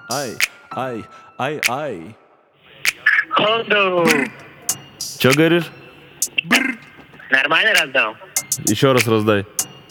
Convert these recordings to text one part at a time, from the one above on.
Ай, ай, ай, ай. Ходу. Чё говоришь? Нормально раздал? Еще раз раздай.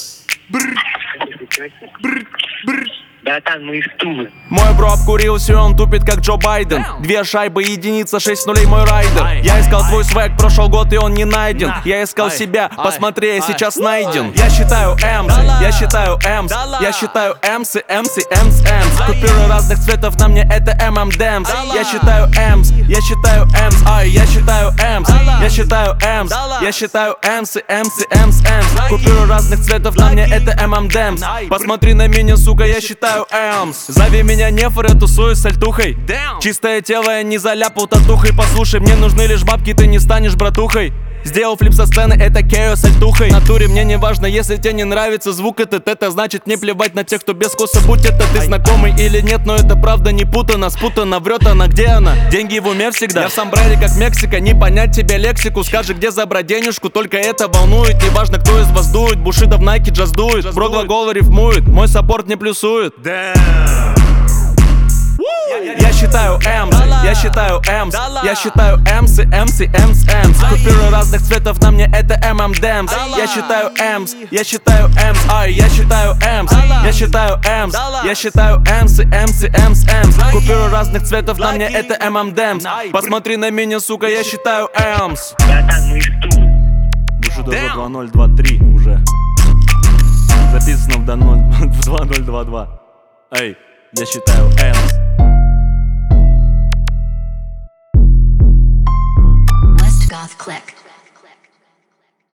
Братан, мы из Тулы. Мой бро обкурился, он тупит как Джо Байден. 2 шайбы, единица, 6 нулей мой райдер. Я искал твой свэг, прошел год и он не найден. Я искал себя, посмотри, я сейчас найден. Я считаю эмс, я считаю эмс, я считаю эмсы, эмсы, эмс, эмс. Купюры разных цветов, на мне это ММДэмс. Я считаю эмс, я считаю эмс, ай, я считаю эмс, я считаю эмс, я считаю эмсы, эмсы, эмс, эмс. Купюры разных цветов, на мне это ММДэмс. Посмотри на меня, сука, я считаю эмс. Зови меня нефор, я тусую с альтухой. Чистое тело, я не заляпал татухой. Послушай, мне нужны лишь бабки, ты не станешь братухой. Сделал флип со сцены, это Кео с альтухой. В натуре мне не важно, если тебе не нравится звук этот. Это значит не плевать на тех, кто без коса. Будь это ты знакомый или нет, но это правда не путано. Спутана, врет она, где она? Деньги в уме всегда. Я в сомбрере как Мексика, не понять тебе лексику. Скажи, где забрать денежку, только это волнует. Неважно, кто из вас дует, Бушида в Найке джаз дует. Бро глагол рифмует, мой саппорт не плюсует. Я считаю эмс, я считаю эмс, я считаю эмсы, эмсы, эмс, эмс. Купюры разных цветов, на мне это ММДэмс. Я считаю эмс, я считаю эмс, ай, я считаю эмс, я считаю эмс, я считаю эмсы, эмсы, эмс, эмс. Купюры разных цветов, на мне это ММДэмс. Посмотри на меня, сука, я считаю эмс. Братан, мы из Тулы. Бушидо 2023 уже. Записано в 2022. Эй, я считаю эмс. West Goth Click.